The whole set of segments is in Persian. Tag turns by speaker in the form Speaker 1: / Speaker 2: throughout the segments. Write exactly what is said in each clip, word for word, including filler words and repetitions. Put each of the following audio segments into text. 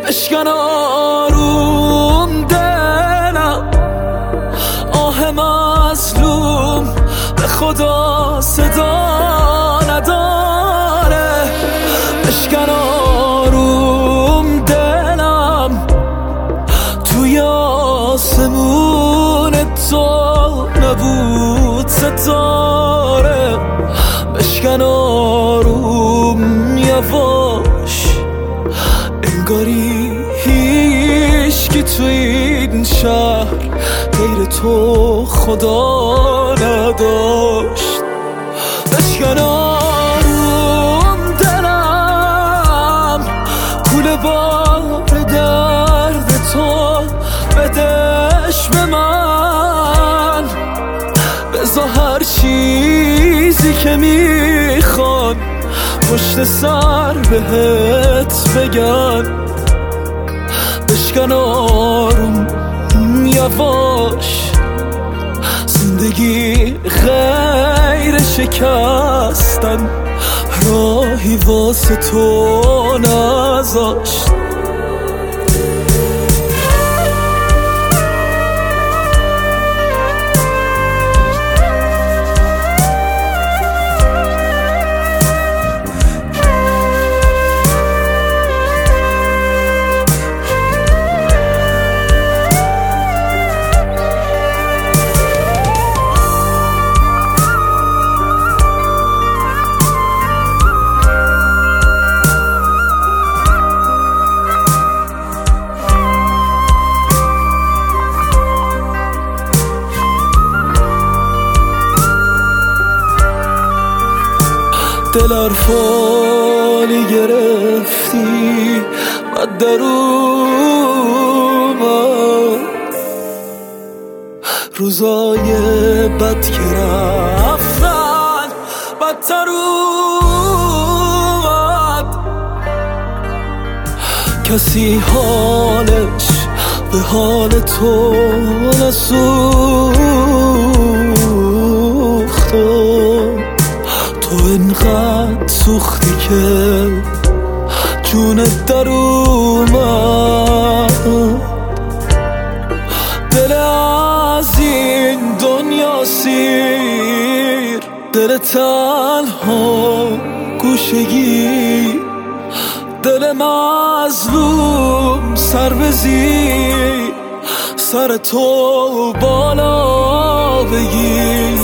Speaker 1: بشکن آروم دلم، آه مظلوم به خدا صدا نداره. بشکن آروم دلم، توی آسمون تو نبود ستاره. بشکن آروم یواش، انگاری هیچکی تو این شهر غیر تو خدا نداشت. بشکن آروم دلم، کوله بار درد تو بدش به من. بذار هر چیزی که میخوان پشت سر بهت بگن. بشکن آروم یواش، زندگی غیر شکستن راهی واسه تو نذاشت. دل ارفانی گرفتی بد در اومد، روزای بد که رفتن بدتر اومد. کسی حالش به حال تو نسوخت، تو اینقدر سوختی که جونت در اومد. دل از این دنیا سیر، دل تنها گوشگی، دل مظلوم سر بزیر، سر تو بالا بگیر.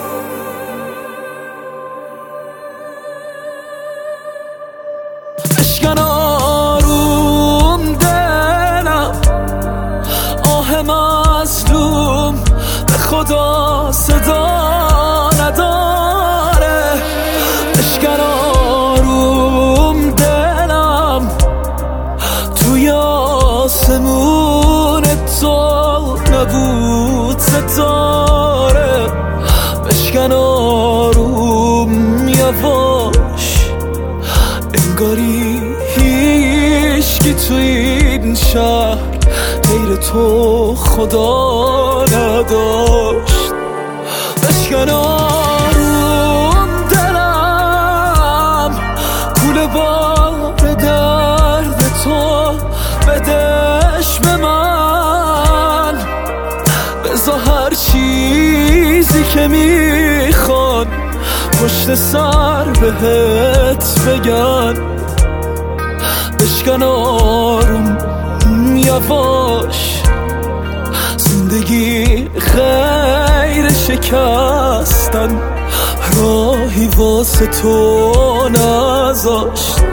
Speaker 1: بشکن آروم دلم، آه مظلوم به خدا صدا نداره. بشکن آروم دلم، توی آسمون تو نبود ستاره. بشکن آروم یواش، انگاری هیچکی تو این شهر غیر تو خدا نداشت. بشکن آروم دلم، کوله بار درد تو بدش به من. بذار هر چیزی که میخوان پشت سر بهت بگن. بشکن آروم یواش، زندگی غیر شکستن راهی واسه تو نذاشت.